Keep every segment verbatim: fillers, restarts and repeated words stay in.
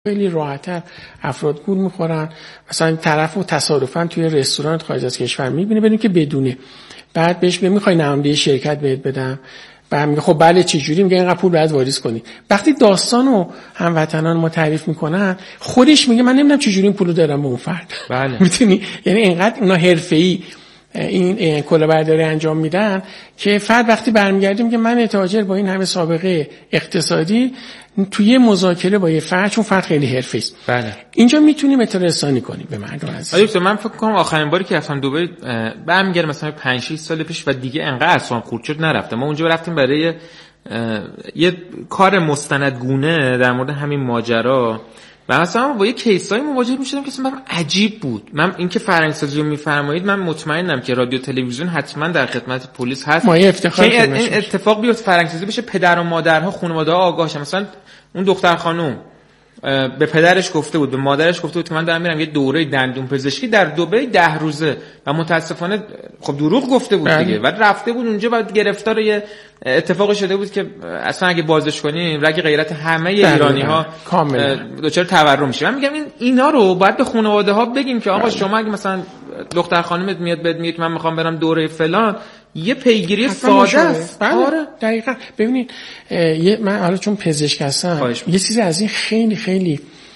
خیلی راحت‌تر افراد گول می‌خورن. مثلا طرفو تصادفاً توی رستوران خارج از کشور می‌بینه بدون که بدونه، بعد بهش میگه می‌خوای نماینده شرکت بهت بدم، بعد میگه خب بله چه جوری، میگه اینقدر پول باید واریز کنی. وقتی داستانو هموطنان ما تعریف میکنن خودش میگه من نمیدونم چه جوری این پولو دارم به اون فرد. بله. می‌دونی یعنی اینقدر اونا حرفه‌ای این کلاهبرداری انجام میدن که فرد وقتی برمیگردیم که من تاجر با این همه سابقه اقتصادی توی مذاکره با یه فرد، چون فرد خیلی حرفه‌ای است، بله اینجا میتونیم اطلاع رسانی کنیم به مردم عزیز. آره من فکر کنم آخرین باری که رفتم دبی برمیگردم مثلا پنج شش سال پیش و دیگه انقدر اصلا خورد شد نرفتم. ما اونجا رفتیم برای یه کار مستندگونه در مورد همین ماجرا و مثلا با یه کیسای مواجه می‌شدم که اصلا برام عجیب بود. من اینکه فرهنگ‌سازی رو می‌فرمایید من مطمئنم که رادیو تلویزیون حتما در خدمت پلیس هست. ما افتخار کنیم این اتفاق بیفته، فرهنگ‌سازی بشه، پدر و مادرها خانواده‌ها آگاه شن. مثلا اون دختر خانم به پدرش گفته بود، به مادرش گفته بود که من دارم میرم یه دوره دندون پزشکی در دبی ده روزه و متاسفانه خب دروغ گفته بود دیگه و رفته بود اونجا و گرفتار یه اتفاقی شده بود که اصلا اگه بازش کنیم رگ غیرت همه ایرانی‌ها دچار تورم میشه. من میگم این اینا رو باید به خانواده‌ها بگیم که آقا شما اگه مثلا دختر خانمت میاد بهت میگه که من میخوام برم دوره فلان، یه پیگیری ساده است. آره دقیقاً. ببینید یه من حالا چون پزشک هستم یه چیزی از این خیلی خیلی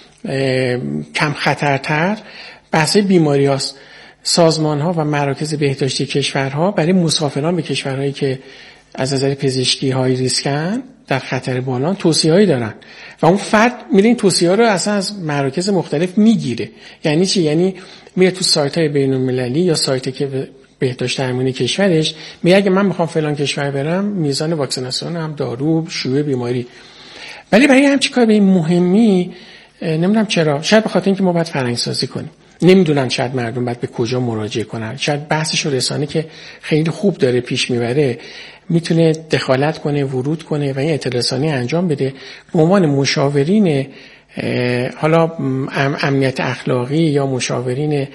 کم خطرتر بحث بیماری هاست. سازمان ها و مراکز بهداشتی کشورها برای مسافران به کشورهایی که از نظر پزشکی های ریسکن در خطر بالا توصیه هایی دارن و اون فرد میره این توصیه ها رو اصلا از مراکز مختلف میگیره. یعنی چی؟ یعنی میره تو سایت های بین المللی یا سایتی که بهداشت درمانی کشورش میگه اگه من میخوام فلان کشور برم میزان واکسیناسیون هم دارو شیوع بیماری. ولی برای همچین کار به این مهمی نمیدونم چرا، شاید به خاطر اینکه ما باید فرهنگ سازی کنیم، نمیدونن شاید مردم باید به کجا مراجعه کنن. شاید بحثش رسانه که خیلی خوب داره پیش میبره میتونه دخالت کنه، ورود کنه و این اطلاع رسانی انجام بده به عنوان مشاورین حالا امنیت اخلاقی یا مشاورین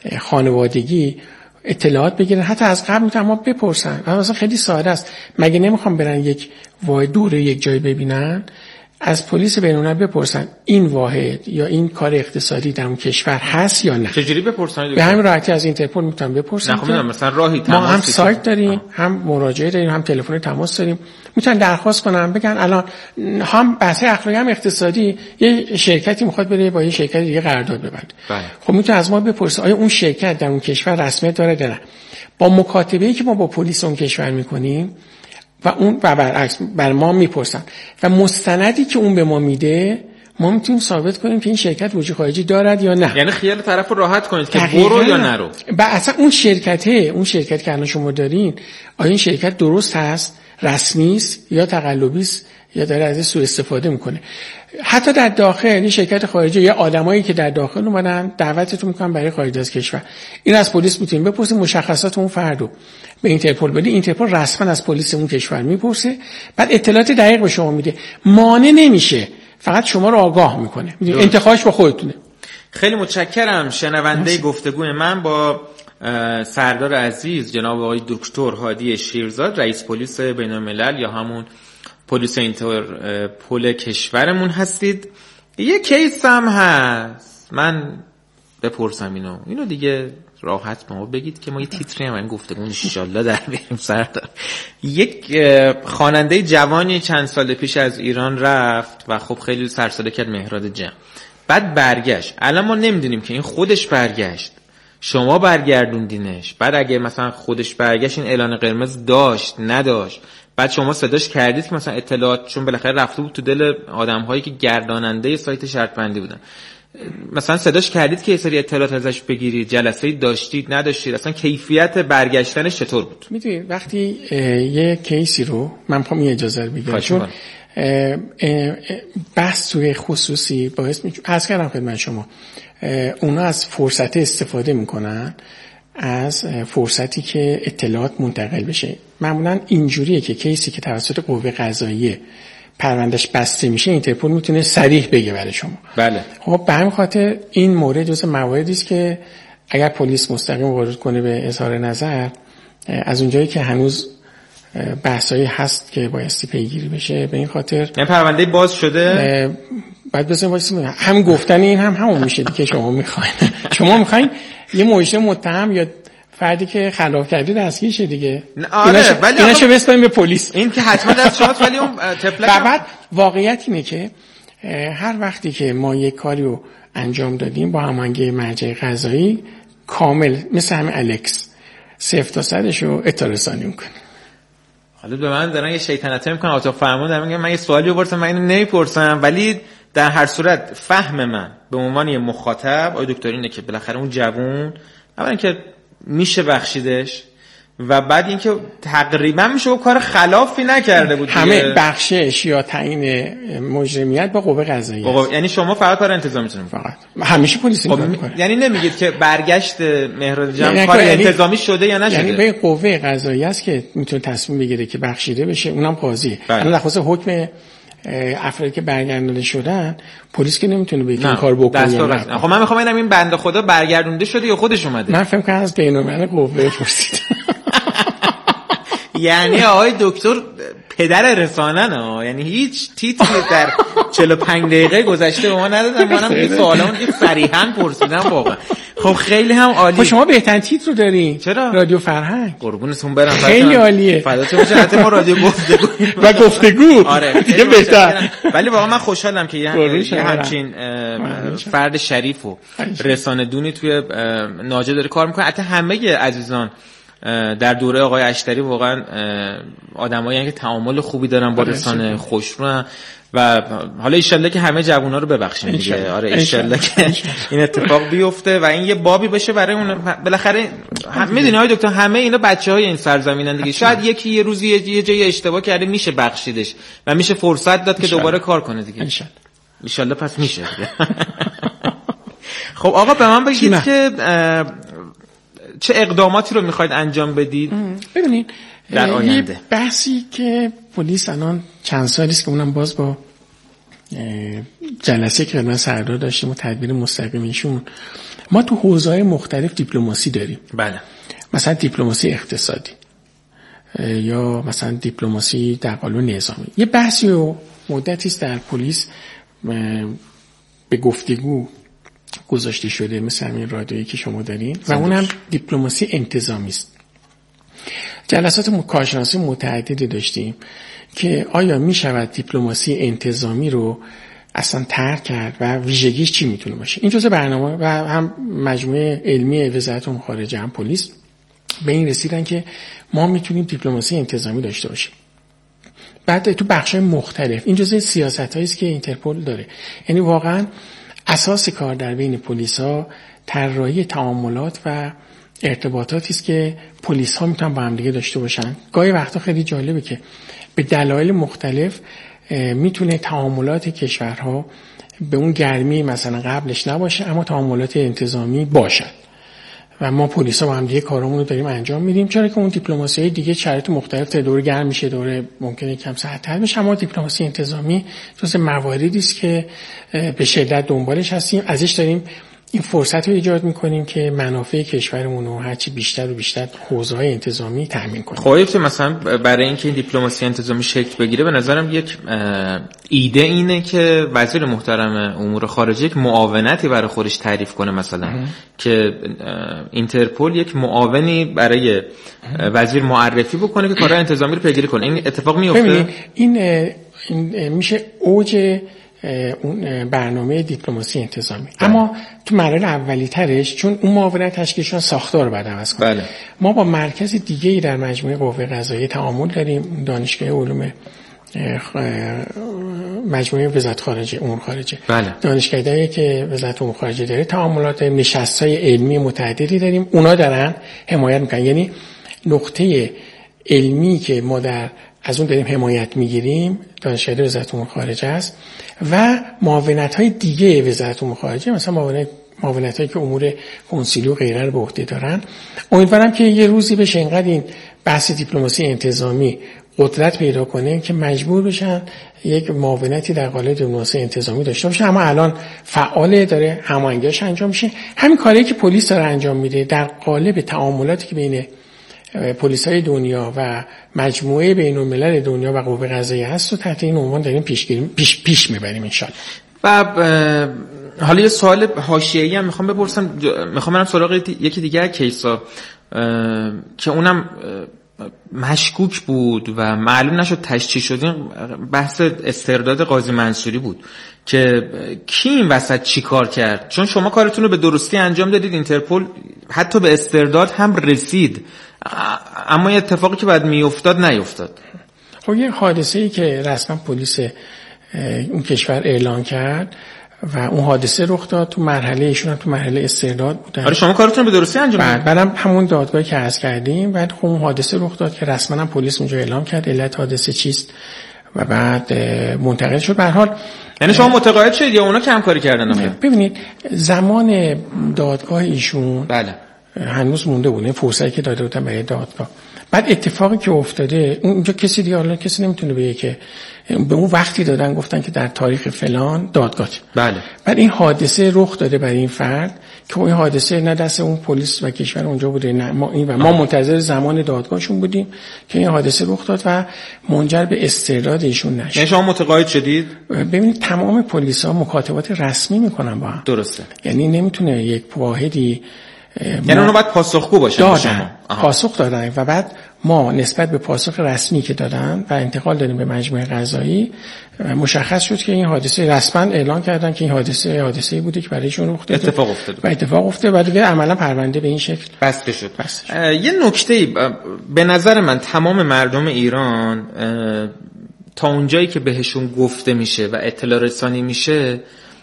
خانوادگی اطلاعات بگیرن. حتی از قبل میتونن ما بپرسن. مثلا خیلی ساده است، مگه نمیخوام برن یک واحد دوره یک جای ببینن، از پلیس بین‌المللی بپرسن این واحد یا این کار اقتصادی در اون کشور هست یا نه. چجوری بپرسن؟ به همین راحتی از اینترپل میتونن بپرسن. نه مثلا راهی تماس ما هم سایت داریم، هم مراجعه داریم، هم تلفن تماس داریم، میتونن درخواست کنن بگن الان هم بحث اخلاقی هم اقتصادی یه شرکتی میخواد بره با یه شرکت دیگه قرارداد ببنده. خب میتونن از ما بپرسن آیا اون شرکت در اون کشور رسمیت داره یا نه. با مکاتبه‌ای که ما با پلیس اون کشور میکنیم و اون و برعکس بر ما میپرسن و مستندی که اون به ما میده ما میتونیم ثابت کنیم که این شرکت وجود خارجی دارد یا نه. یعنی خیال طرف رو راحت کنید که برو یا نرو. و اصلا اون شرکته اون شرکت که الان شما دارین آیا این شرکت درست هست، رسمی است یا تقلبی است یا داره از سوء استفاده میکنه. حتی در داخل این شرکت خارجی یا آدمایی که در داخل اومدن دعوتتون میکنن برای خارج از کشور، این از پلیس میتونین بپرسین مشخصات اون فردو به اینترپل بدی، اینترپل رسما از پلیس اون کشور میپرسه، بعد اطلاعات دقیق به شما میده. مانع نمیشه، فقط شما رو آگاه میکنه. انتخابش با خودتونه. خیلی متشکرم. شنونده گفتگوی من با سردار عزیز جناب آقای دکتر هادی شیرزاد، رئیس پلیس بین‌الملل یا همون پلیس اینترپل کشورمون هستید. یه کیس هم هست، من بپرسم اینو اینو دیگه راحت به ما بگید که ما یه تیتری هم این گفتگو ان شاءالله در بیاریم. سردار، یک خواننده جوانی چند سال پیش از ایران رفت و خب خیلی سرساده کرد مهراد جمع، بعد برگشت. الان ما نمیدونیم که این خودش برگشت، شما برگردوندینش، بعد اگه مثلا خودش برگشت این اعلان قرمز داشت نداشت، بعد شما صداش کردید که مثلا اطلاعات، چون بالاخره رفته بود تو دل آدم‌هایی که گرداننده سایت شرط بندی بودن، مثلا صداش کردید که یه سری اطلاعات ازش بگیرید، جلسه‌ای داشتید نداشتید، اصلا کیفیت برگشتنش چطور بود؟ میدونید وقتی یه کیسی رو من میخوام این اجازه رو بگیرم، چون بحث توی خصوصی باعث میشه از کردم خدمت شما اونا از فرصت استفاده میکنن، از فرصتی که اطلاعات منتقل بشه. معمولا اینجوریه که کیسی که توسط قوه قضاییه پروندهش بسته میشه اینترپل میتونه صریح بگه برای شما. بله. خب به همین خاطر این مورد جزو مواردی است که اگر پلیس مستقیم وارد کنه به اظهار نظر، از اونجایی که هنوز بحثایی هست که بایستی پیگیری بشه، به این خاطر این پرونده باز شده بعد بزن واسه هم گفتن این هم همون میشه دیگه. شما میخواین شما میخواین یه مجرم متهم یا فردی که خلاف کرده دستگیر شه دیگه. آره ولی ایناشو بستیم به پلیس. این که حتما دست شات، ولی اون تفلک بعد واقعیت اینه که هر وقتی که ما یک کاری رو انجام دادیم با هماهنگی مرجع قضایی کامل مثل همین الکس صفر تا صدش رو اطلاع رسانی میکنه. حالا به من دارن یه شیطنتی میکنن آتا فرمود میگم من یه سوالی بپرسم من اینو نمیپرسم، ولی در هر صورت فهم من به عنوان یه مخاطب آقای دکتر اینه که بالاخره اون جوون اولا که میشه بخشیدش و بعد اینکه تقریبا میشه با کار خلافی نکرده بود. همه بخشش یا تعیین مجرمیت با قوه قضاییه. یعنی شما فقط کار انتظامیتون فقط همیشه پلیس این کارو میکنه. یعنی نمیگید که برگشت مهران جمع یعنی کار یعنی انتظامی شده یا نشده؟ یعنی به قوه قضاییه است که میتونه تصمیم بگیره که بخشیده بشه، اونم قاضیه. یعنی در خصوص حکم افرادی که برگردونده شدن پلیس که نمیتونه بگه این کار بکنه. خب من میخوام ببینم این بنده خدا برگردونده شده یا خودش اومده. من فکر کنم از بین‌الملل قوه پرسید. یعنی آقای دکتر پدر رسانن ها، یعنی هیچ تیتری در چهل و پنج دقیقه گذشته به ما ندادن. منم این سوالامو دیگه صریحا پرسیدم واقعا. خب خیلی هم عالی. خب شما بهترین تیتر رو دارین. چرا؟ رادیو فرهنگ. قربونتون برم. خیلی عالیه. فداتون بشه. حتی ما رادیو گفتگو و گفتگو. آره دیگه بهتر. ولی واقعا من خوشحالم که یه همچین فرد شریف و رسانه دونی توی ناجا داره کار میکنه. حتی همه عزیزان در دوره آقای اشتری واقعا آدمایی که تعامل خوبی دارن با رسانه، خوشرو و حالا ان شاءالله که همه جوونا رو ببخشیم دیگه. آره ان شاءالله که این اتفاق بیفته و این یه بابی بشه برای اون. بالاخره میدونی آقای دکتر همه اینا بچهای این سرزمینن دیگه. شاید یکی یه روزی یه جای اشتباه کرده میشه بخشیدش و میشه فرصت داد که دوباره کار کنه دیگه. ان شاءالله پس میشه دیگه. خب آقا به من بگید که چه اقداماتی رو میخواید انجام بدید؟ ببینید در آینده یه بحثی که پلیس الان چند سالی است که اونم باز با جلسه که خدمت سردار داشتیم و تدبیر مستقیمشون، ما تو حوزه‌های مختلف دیپلماسی داریم. بله. مثلا دیپلماسی اقتصادی یا مثلا دیپلماسی در قالب نظامی. یه بحثی و مدتی است در پلیس به گفتگو گذاشته شده مثل همین رادیویی که شما دارین و اونم دیپلماسی انتظامی است. جلسات کارشناسی متعددی داشتیم که آیا می شود دیپلماسی انتظامی رو اصلا ترک کرد و ویژگیش چی میتونه باشه. این جزء برنامه و هم مجموعه علمی وزارت امور خارجه هم پلیس به این رسیدن که ما میتونیم دیپلماسی انتظامی داشته باشیم. بعد تو بخش‌های مختلف این جزء سیاستایی است که اینترپل داره. یعنی واقعا اساس کار در بین پلیس‌ها طراحی تعاملات و ارتباطاتی است که پلیس‌ها میتونن با هم دیگه داشته باشن. گاهی وقتا خیلی جالبه که به دلایل مختلف میتونه تعاملات کشورها به اون گرمی مثلا قبلش نباشه اما تعاملات انتظامی باشد و ما پلیسا با هم دیگه کارامون رو داریم انجام میدیم. چرا که اون دیپلماسی دیگه شرایط مختلف تا دور گرم میشه، دوره ممکنه کم ساعت‌تر بشه، اما دیپلماسی انتظامی جزء مواردی است که به شدت دنبالش هستیم. ازش داریم این فرصت رو ایجاد میکنیم که منافع کشورمون رو هرچی بیشتر و بیشتر حوزه‌های انتظامی تامین کنیم. خب مثلا برای اینکه این دیپلماسی انتظامی شکل بگیره به نظرم یک ایده اینه که وزیر محترم امور خارجه یک معاونتی برای خودش تعریف کنه، مثلا اه. که اینترپل یک معاونی برای وزیر معرفی بکنه که کارهای انتظامی رو پیگیری کنه. این اتفاق میفته؟ این, این میشه اوج اون برنامه دیپلماسی انتظامی. بله. اما تو مراحل اولی ترش چون اون معاونت تشکیلشون ساختار بعد عوض کنه. بله. ما با مرکز دیگه‌ای در مجموعه قوه قضاییه تعامل داریم، دانشگاه علوم مجموعه وزارت خارجه امور خارجه. بله. دانشگاهی که وزارت امور خارجه داره تعاملات نشست‌های علمی متعددی داریم، اونا دارن حمایت میکنن. یعنی نقطه علمی که ما در از اون داریم حمایت میگیریم دانشگاه وزارت امور خارجه است و معاونت‌های دیگه وزارت امور خارجه، مثلا معاونت معاونت‌هایی که امور کنسولی و غیره رو به عهده دارن. امیدوارم که یه روزی بشه اینقدر این بحث دیپلماسی انتظامی قدرت پیدا کنه که مجبور بشن یک معاونتی در قالب دیپلماسی انتظامی داشته باشه. اما الان فعال داره هماهنگیش انجام میشه. همین کاری که پلیس داره انجام میده در قالب تعاملاتی که بین پلیس‌های دنیا و مجموعه بین‌الملل دنیا و قوه قضاییه هست و تحت این عنوان داریم پیشگیری پیش پیش میبریم ان شاءالله. و حالا یه سوال حاشیه‌ای هم میخوام بپرسم، میخوام برم سراغ یکی دیگه از کیسا که اونم مشکوک بود و معلوم نشد تشریح شد، بحث استرداد قاضی منصوری بود که کی این وسط چی کار کرد، چون شما کارتون رو به درستی انجام دادید، اینترپل حتی به استرداد هم رسید، اما یه اتفاقی که بعد میافتاد نیفتاد. خب یه حادثه‌ای که رسما پلیس اون کشور اعلان کرد و اون حادثه رخ داد، تو مرحله ایشون هم تو مرحله استرداد بودن. آره شما کارتون رو به درستی انجام دادید. بعدم همون دادگاهی که عرض کردیم، بعد خب اون حادثه رخ داد که رسما هم پلیس اونجا اعلام کرد علت حادثه چیست و بعد منتقل شد. به هر حال یعنی شما متقاعد شدید یا اونا کم کاری کردن؟ ببینید زمان دادگاه ایشون بله هنوز مونده بود، این فرصتی که داده بودن برای دادگاه. بعد اتفاقی که افتاده اونجا کسی دیگه حالا کسی نمیتونه بگه که به اون وقتی دادن گفتن که در تاریخ فلان دادگاه. بله. بعد این حادثه رخ داده برای این فرد که اون حادثه نه دست اون پلیس و کشور اونجا بوده، نه ما این و ما منتظر زمان دادگاهشون بودیم که این حادثه رخ داد و منجر به استرداد ایشون نشد. یعنی شما متقاعد شدید؟ ببینید تمام پلیسا مکاتبات رسمی میکنن با هم. درسته. یعنی نمیتونه یک واحدی، یعنی اونو باید پاسخگو باشن. دادن پاسخ دادن و بعد ما نسبت به پاسخ رسمی که دادن و انتقال دادیم به مجمع قضایی مشخص شد که این حادثه رسما اعلان کردن که این حادثه حادثه‌ای بوده که برایشون رخ داده، اتفاق افتاده و اتفاق افتاده و دیگه عملا پرونده به این شکل بسته شد. بسته شد. یه نکته به نظر من تمام مردم ایران تا اونجایی که بهشون گفته میشه و اطلاع رسانی میشه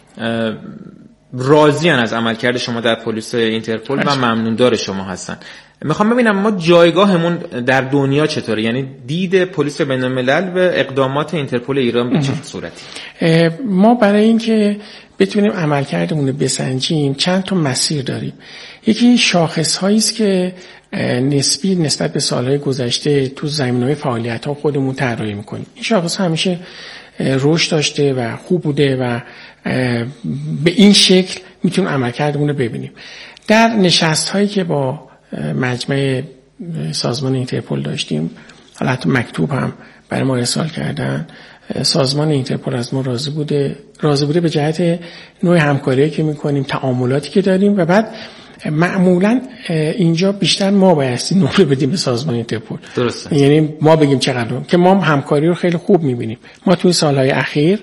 راضیان از عملکرد شما در پلیس اینترپل و ممنون دار شما هستن. میخوام ببینم ما جایگاهمون در دنیا چطوره، یعنی دید پلیس بین‌الملل به اقدامات اینترپل ایران به چه صورتی؟ ما برای اینکه بتونیم عملکردمون رو بسنجیم چند تا مسیر داریم. یکی شاخص‌هایی است که نسبی نسبت به سالهای گذشته تو زمینه‌های فعالیت‌ها خودمون طراحی می‌کنیم. این شاخص همیشه رشد داشته و خوب بوده و به این شکل میتونیم عملکردمون رو ببینیم. در نشست‌هایی که با مجمع سازمان اینترپل داشتیم، حالا حتی مکتوب هم برای ما ارسال کردن، سازمان اینترپل از ما راضی بوده راضی بوده به جهت نوع همکاری که میکنیم، تعاملاتی که داریم و بعد معمولا اینجا بیشتر ما بایستی نمره بدیم به سازمان اینترپل. درسته. یعنی ما بگیم چقدر که ما همکاری رو خیلی خوب میبینیم. ما توی سالهای اخیر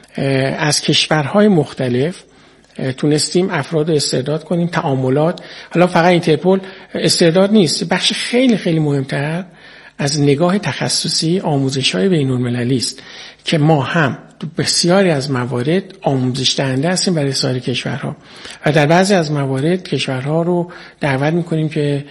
از کشورهای مختلف تونستیم افراد استرداد کنیم، تعاملات. حالا فقط اینترپل استرداد نیست، بخش خیلی خیلی مهمتر از نگاه تخصصی آموزش‌های بین‌المللی است که ما هم بسیاری از موارد آموزش دهنده هستیم برای سایر کشورها و در بعضی از موارد کشورها رو دعوت می‌کنیم که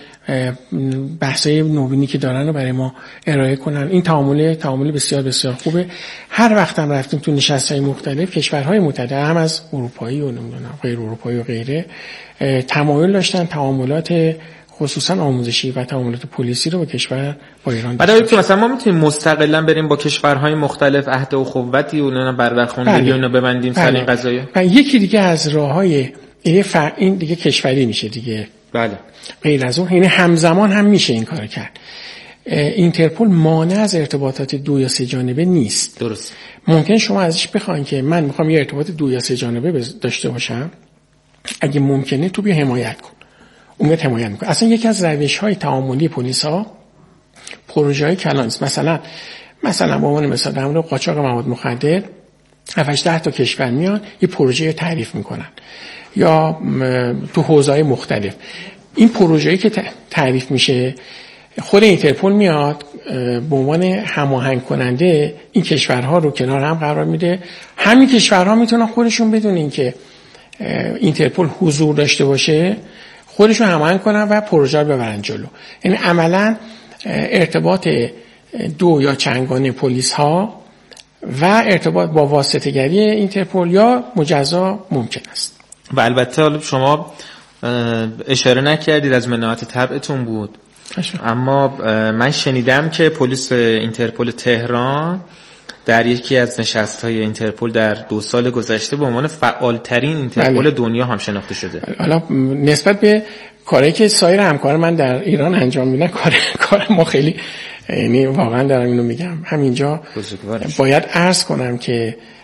بحث‌های نوینی که دارن رو برای ما ارائه کنن. این تعامل تعامل بسیار بسیار خوبه. هر وقت هم رفتیم تو نشست‌های مختلف، کشورهای متعدد هم از اروپایی و نمیدونم غیر اروپایی و غیره تمایل داشتن تعاملات خصوصا آموزشی و تعاملات پلیسی رو با کشور با ایران داشتن. بعد مثلا ما میتونیم مستقلا بریم با کشورهای مختلف عهد و اخوتی و اونا برورخوندگی اونو ببندیم سر این قضايا. و یکی دیگه از راههای این فرق این دیگه کشوری میشه دیگه. بله. غیر از اون یعنی همزمان هم میشه این کارو کرد. اینترپل مانع از ارتباطات دو یا سه جانبه نیست. درست. ممکن شما ازش بخواید که من میخوام یه ارتباط دو یا سه جانبه داشته باشم، اگه ممکنه تو بیا حمایت کن. اومد حمایت میکنه. اصلا یکی از روش‌های تعاملی پلیس‌ها پروژه‌های کلان است. مثلا مثلا به عنوان مثال در مورد قاچاق مواد مخدر هفت ده تا کشور میان یه پروژه تعریف میکنن یا تو حوزه‌های مختلف. این پروژه‌ای که تعریف میشه خود اینترپل میاد به عنوان هماهنگ کننده این کشورها رو کنار هم قرار میده. همین کشورها میتونن خودشون بدون اینکه اینترپل حضور داشته باشه خودشون هماهنگ کنن و پروژه رو ببرن جلو. یعنی عملاً ارتباط دو یا چندگانه پلیس ها و ارتباط با واسطه‌گری اینترپل یا مجزا ممکن است. و البته شما اشاره نکردید از مناعت تبعتون بود، اما من شنیدم که پلیس اینترپل تهران در یکی از نشست‌های اینترپل در دو سال گذشته به عنوان فعالترین اینترپل بله. دنیا هم شناخته شده. حالا نسبت به کاری که سایر همکار من در ایران انجام میدن کار کار ما خیلی، یعنی واقعا دارم اینو میگم همینجا باید عرض کنم که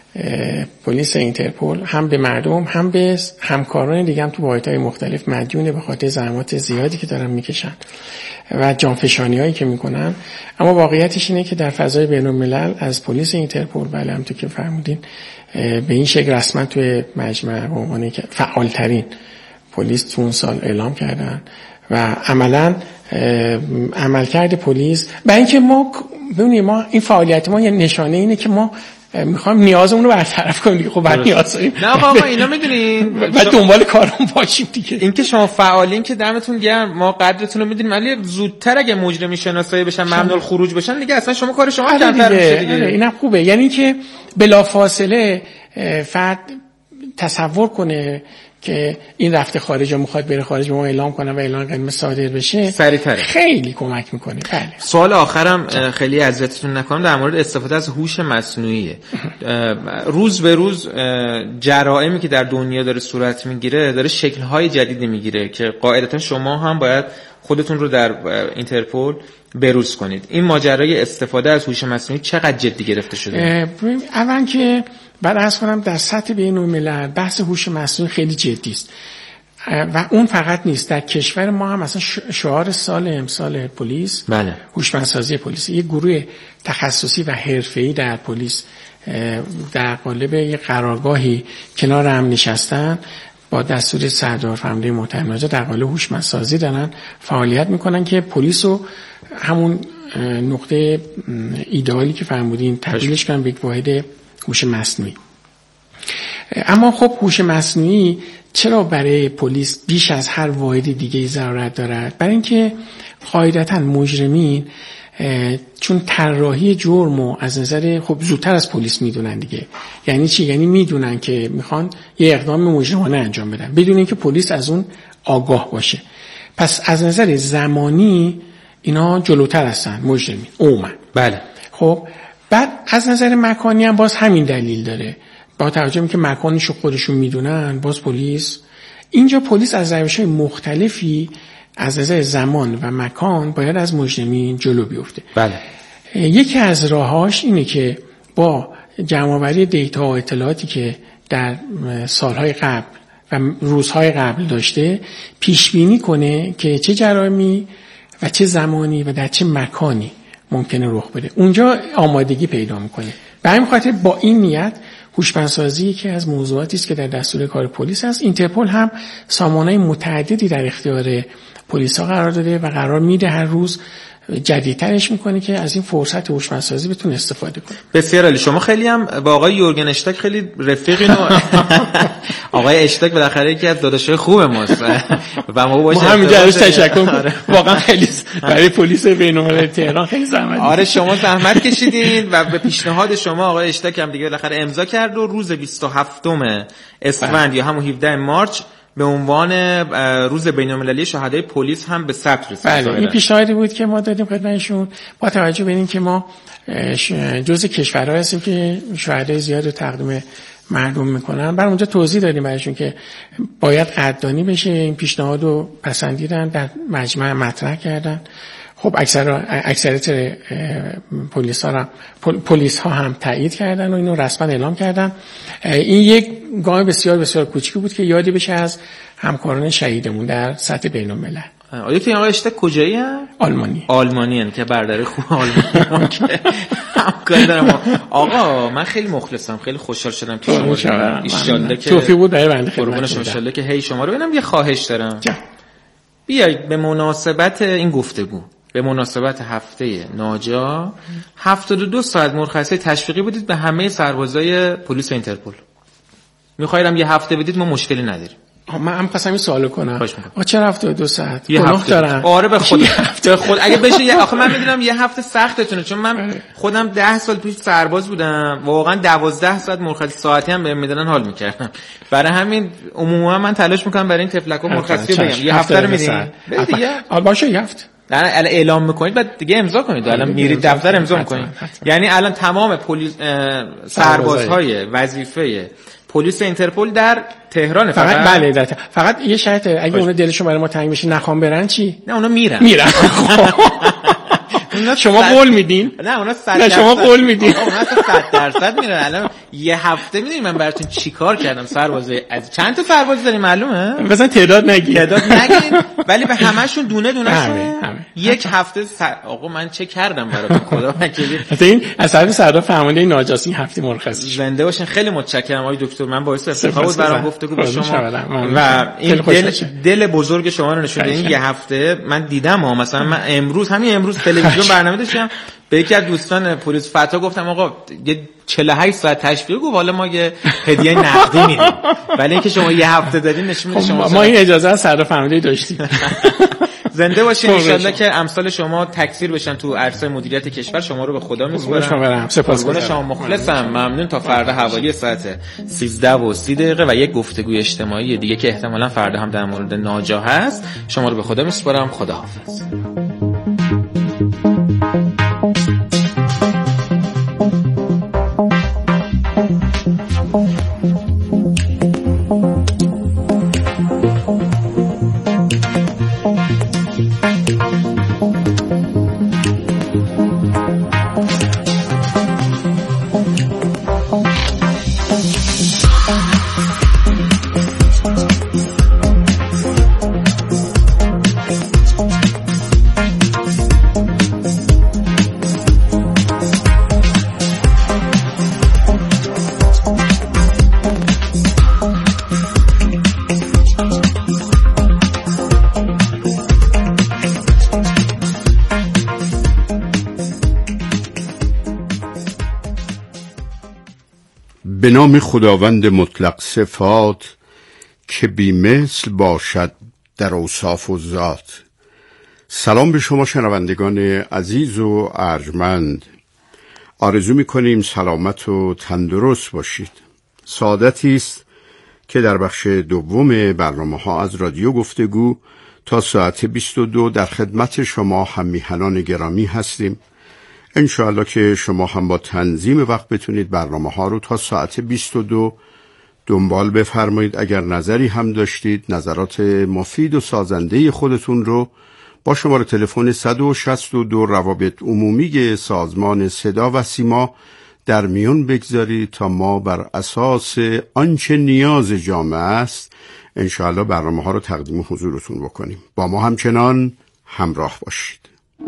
پلیس اینترپل هم به مردم هم به همکاران دیگه هم تو واحدهای مختلف مدیونه به خاطر زحمات زیادی که دارن میکشن و جانفشانی هایی که میکنن. اما واقعیتش اینه که در فضای بین الملل از پلیس اینترپل، بله همونطور که فرمودین، به این شکل رسما توی مجمع به عنوان فعالترین پلیس تو اون سال اعلام کردن و عملاً عملکرد پلیس برای اینکه ما ببینید ما این فعالیت ما یه نشانه اینه که ما میخوام نیازمون رو برطرف کنیم. خب بعد نیاز داریم. نه آقا اینا میدونین و دنبال کارمون باشیم دیگه. این که شما فعالین که دمتون گرم، ما قدرتون رو میدونیم، ولی زودتر اگه مجرمی شناسایی بشن، ممنوع الخروج بشن دیگه، اصلا شما کار شما کمتر میشه دیگه. اینم خوبه، یعنی که بلافاصله فرد تصور کنه که این رفته خارج و میخواد بره خارج، به ما اعلام کنه و اعلان قرمز صادر بشه، سریع‌تر خیلی کمک میکنه. بله. سوال آخرم خیلی اذیتتون نکنم در مورد استفاده از هوش مصنوعی. روز به روز جرائمی که در دنیا داره صورت میگیره داره شکل‌های جدیدی میگیره که قاعدتا شما هم باید خودتون رو در اینترپل بروز کنید. این ماجرای استفاده از هوش مصنوعی چقدر جدی گرفته شده؟ اول که بعد عرض کنم در سطح بین الملل بحث هوش مصنوعی خیلی جدی است و اون فقط نیست، در کشور ما هم مثلا شعار سال امسال پلیس بله هوشمندسازی پلیس، یک گروه تخصصی و حرفه‌ای در پلیس در قالب یک قرارگاهی کنار هم نشستن با دستور سردار فرمانده محترم ناجا در قالب هوشمندسازی دارن فعالیت میکنن که پلیس رو همون نقطه ایدئالی که فرمودین تبدیلش کنن به یک واحد هوش مصنوعی. اما خب هوش مصنوعی چرا برای پلیس بیش از هر واحد دیگه ضرورت دارد؟ برای اینکه قاعدتاً مجرمین چون طراحی جرمو از نظر خب زودتر از پلیس میدونن دیگه. یعنی چی؟ یعنی میدونن که میخوان یه اقدام مجرمانه انجام بدن بدون اینکه پلیس از اون آگاه باشه. پس از نظر زمانی اینا جلوتر هستن مجرمین عموما. بله. خب بعد از نظر مکانی هم باز همین دلیل داره. با توجه به که مکانشو خودشون میدونن، باز پلیس اینجا پلیس از روش‌های مختلفی از نظر زمان و مکان باید از مجرمین جلو بیفته. بله. یکی از راهاش اینه که با جمع‌آوری دیتا و اطلاعاتی که در سالهای قبل و روزهای قبل داشته پیش بینی کنه که چه جرائمی و چه زمانی و در چه مکانی ممکنه رخ بده. اونجا آمادگی پیدا میکنه. به همین خاطر با این نیت هوشمندسازی که از موضوعاتی است که در دستور کار پلیس است. اینترپل هم سامانه‌های متعددی در اختیار پلیس‌ها قرار داده و قرار میده هر روز جدیدترش میکنه که از این فرصت هوشمندسازی بتونه استفاده کنه. بسیار عالی. شما خیلی هم با آقای یورگن اشتاک خیلی رفیقین و آقای اشتاک بالاخره یکی از داداشای خوب ماست و ما باهاش همینجا ازش تشکر می‌کنم. واقعا خیلی برای پلیس بین‌المللی تهران خیلی زحمت. آره شما زحمت کشیدین و به پیشنهاد شما آقای اشتاک هم دیگه بالاخره امضا کرد و روز بیست و هفتم اسفند یا همون هفدهم مارس به عنوان روز بین‌المللی شهدای پلیس هم به ثبت رسید. بله این پیشنهادی بود که ما دادیم خدمتشون با توجه به اینکه ما جزء کشورهایی هستیم که شهدای زیاد رو تقدیم مردم میکنن. برای اونجا توضیح دادیم برایشون که باید قدردانی بشه. این پیشنهاد رو پسندیدن، در مجمع مطرح کردن. خب اکثر اکثریت پلیس ها پلیس ها هم تایید کردن و اینو رسما اعلام کردن. این یک گام بسیار بسیار کوچیکی بود که یادی بشه از همکاران شهیدمون در سطح بین الملل. آیا که آقای اشتاک کجایی هست؟ آلمانی. آلمانی هست که برادر خوب آلمانی که همکاری دارم. آقا من خیلی مخلصم، خیلی خوشحال شدم که شما رو ان شاءالله که توفیق بود برای بنده خدمت. قربون شما ان شاءالله که هی شما رو ببینم. یه خواهش دارم. بیایید به مناسبت این گفتگو، به مناسبت هفته ناجا هفتاد و دو ساعت مرخصی تشویقی بدید به همه سربازای پلیس اینترپل. می‌خوایم یه هفته بدید، ما مشکلی نداریم. من هم خواستم این سوالو کنم. آ چرا هفته و دو ساعت؟ یه هفته دارم. آره به خود به خود اگه بشه یه آخه من میدونم یه هفته سختتونه، چون من خودم ده سال پیش سرباز بودم، واقعا دوازده ساعت مرخصی ساعتی هم بهم میدادن حال میکردم. برای همین عموما من تلاش میکنم برای این تفلکو مرخصی بگم یه هفته رو میدین دیگه. آ باشه یه هفته. الان اعلام میکنید بعد دیگه امضا کنید. الان میرید دفتر امضا میکنید. یعنی الان تمام پلیس سربازهای وظیفه پلیس اینترپل در تهران فقط بله در تهران. فقط یه شرط اگه اونا دلشون برای ما تنگ بشه نخوام برن چی؟ نه اونا میرن میرن شما قول میدین؟ نه اونا نه شما قول میدین. اونا صد درصد میره. الان یه هفته میدونی من براتون چیکار کردم سربازای از چند تا سرباز داریم معلومه؟ مثلا تعداد نگی تعداد نگیم ولی به همشون دونه دونه شون یک هفته سر... آقا من چه کردم براتون خدا وکیلی. مثلا این از طرف سردار فرمانده ناجاسی هفته مرخصی شد. زنده باشین. خیلی متشکرم آقای دکتر. من باعث افتخار بود برام گفتگو با شما و این دل, دل بزرگ شما رو نشون دادین. یه هفته من دیدم ها، مثلا من امروز همین امروز تلویزیون برنامه داشتم به یکی از دوستان پلیس فتا گفتم آقا یه چهل و هشت ساعت تشویق گفت حالا ما یه هدیه نقدی میدیم، ولی اینکه شما یه هفته دادین نشون میده شما ما این اجازه از سردار فرمانده داشتیم. زنده باشین. ان شاءالله که امثال شما تکثیر بشن تو عرصه مدیریت کشور. شما رو به خدا میسپارم. سپاسگزارم. شما مخلصم. ممنون. تا فردا حوالی ساعت سیزده و سی دقیقه و یک گفتگوی اجتماعی دیگه که احتمالاً فردا هم در مورد ناجا هست. شما رو به خدا میسپارم. خداحافظ. به نام خداوند مطلق صفات که بی‌مثل باشد در اوصاف و ذات. سلام به شما شنوندگان عزیز و ارجمند. آرزو می‌کنیم سلامت و تندرست باشید. سعادتی است که در بخش دوم برنامه‌ها از رادیو گفتگو تا ساعت بیست و دو در خدمت شما هم میهنان گرامی هستیم. انشاءالله که شما هم با تنظیم وقت بتونید برنامه ها رو تا ساعت بیست و دو دنبال بفرمایید. اگر نظری هم داشتید، نظرات مفید و سازنده خودتون رو با شماره تلفن صد و شصت و دو روابط عمومی سازمان صدا و سیما در میون بگذارید تا ما بر اساس آنچه نیاز جامعه است انشاءالله برنامه ها رو تقدیم حضورتون بکنیم. با ما همچنان همراه باشید.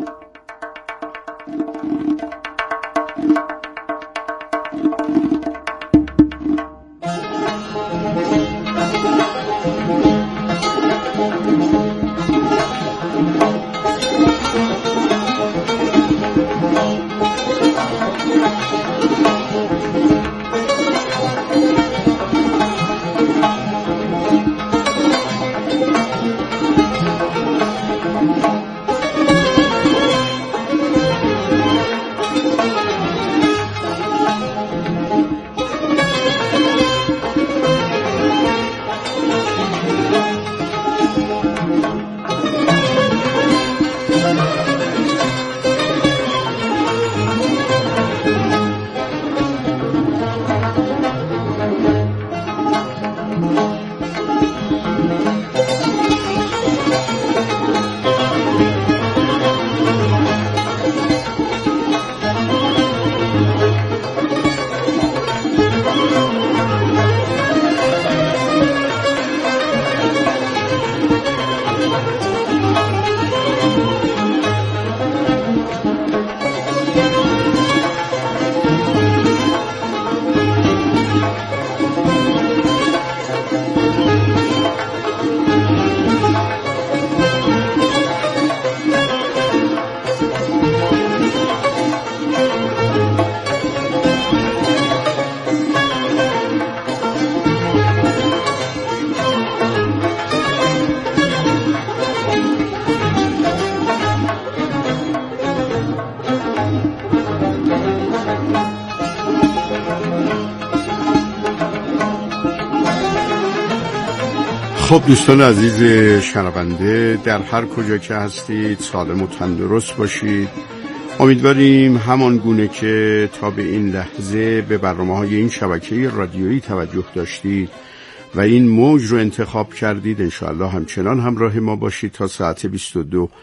خب دوستان عزیز شنونده، در هر کجا که هستید سالم و تندرست باشید. امیدواریم همان گونه که تا به این لحظه به برنامه‌های این شبکه رادیویی توجه داشتید و این موج رو انتخاب کردید، انشاءالله همچنان همراه ما باشید تا ساعت بیست و دو.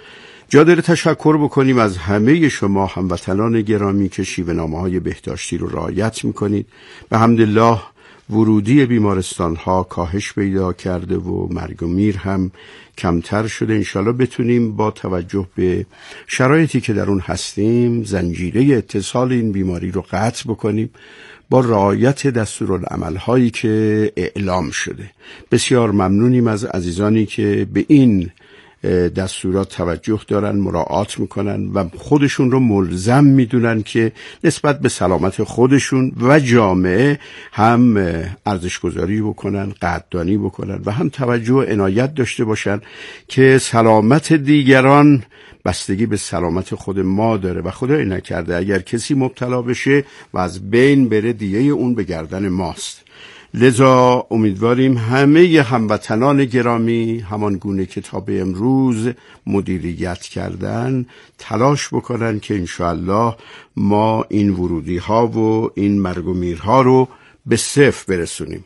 جا داره تشکر بکنیم از همه شما هموطنان گرامی که شیوه نامه‌های بهداشتی رو رعایت میکنید. به حمدالله ورودی بیمارستان ها کاهش پیدا کرده و مرگ و میر هم کمتر شده. انشالله بتونیم با توجه به شرایطی که در اون هستیم زنجیره اتصال این بیماری رو قطع بکنیم با رعایت دستورالعمل هایی که اعلام شده. بسیار ممنونیم از عزیزانی که به این دستورات توجه دارن، مراعات میکنن و خودشون رو ملزم میدونن که نسبت به سلامت خودشون و جامعه هم ارزشگذاری بکنن، قدردانی بکنن و هم توجه و عنایت داشته باشن که سلامت دیگران بستگی به سلامت خود ما داره و خدای نکرده اگر کسی مبتلا بشه و از بین بره دیگه اون به گردن ماست. لذا امیدواریم همه هموطنان گرامی همان گونه که تا به امروز مدیریت کردن تلاش بکنن که انشاءالله ما این ورودی ها و این مرگ و میرها رو به صفر برسونیم.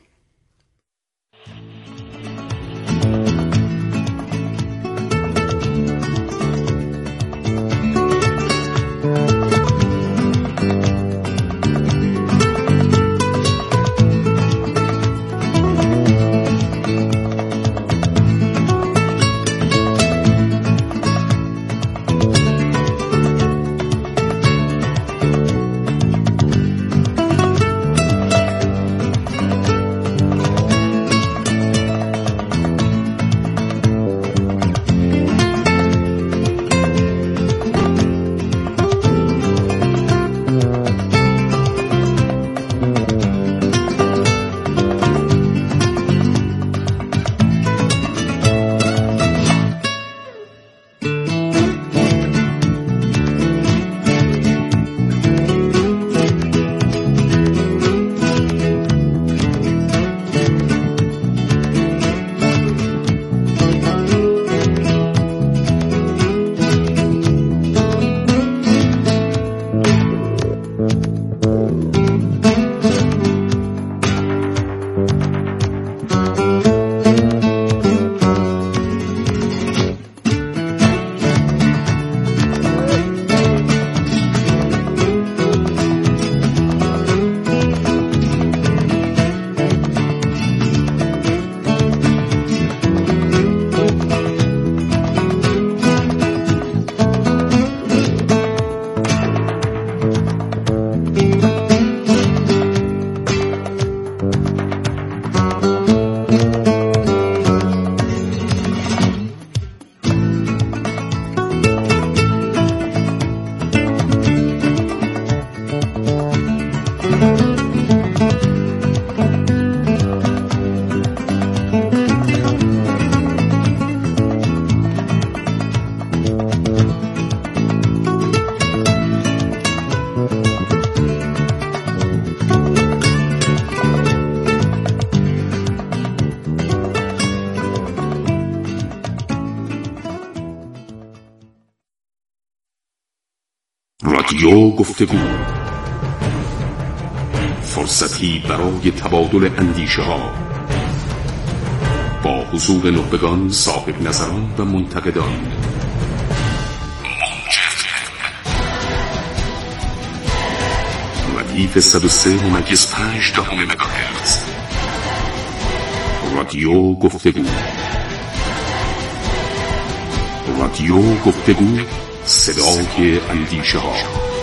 رادیو گفتگو، فرصتی برای تبادل اندیشه ها با حضور نخبگان، صاحب نظران و منتقدان. ردیف صد و سه ممیز پنج دهم مگاهرتز. رادیو گفتگو، رادیو گفتگو، صدای اندیشه ها.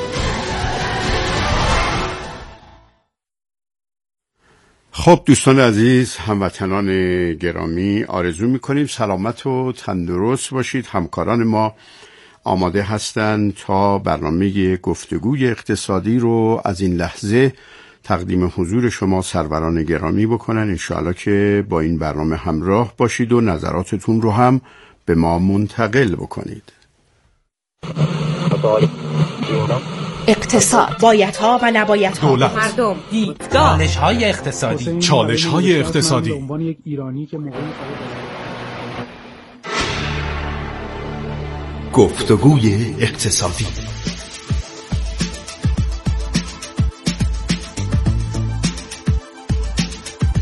خب دوستان عزیز، هموطنان گرامی، آرزو میکنیم سلامت و تندرست باشید. همکاران ما آماده هستند تا برنامه گفتگوی اقتصادی رو از این لحظه تقدیم حضور شما سروران گرامی بکنن. انشاءالله که با این برنامه همراه باشید و نظراتتون رو هم به ما منتقل بکنید. اقتصاد، بایدها و نبایدها، دولت، مردم، چالش‌های اقتصادی، چالش‌های اقتصادی. گفتگوی اقتصادی.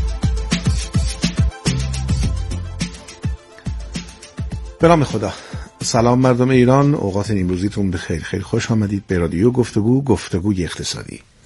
به نام خدا. سلام مردم ایران، اوقات امروزیتون بخیر. خیلی خوش آمدید به رادیو گفتگو، گفتگوی اقتصادی.